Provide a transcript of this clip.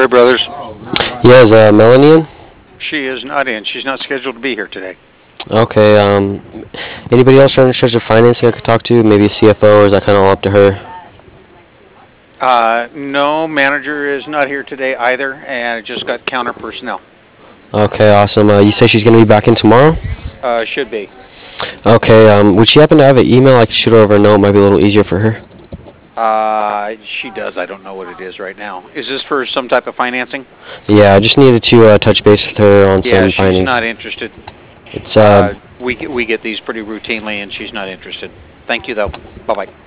Ray Brothers. Yeah, is Melanie in? She is not in. She's not scheduled to be here today. Okay, anybody else in charge of financing I could talk to? Maybe a CFO, or is that kind of all up to her? No, manager is not here today either, and it just got counter personnel. Okay, awesome. You say she's going to be back in tomorrow? Should be. Okay, would she happen to have an email I could shoot her over a note? Might be a little easier for her. She does. I don't know what it is right now. Is this for some type of financing? Yeah, I just needed to touch base with her on Yeah, some she's findings. not interested. It's We get these pretty routinely, and she's not interested. Thank you, though. Bye bye.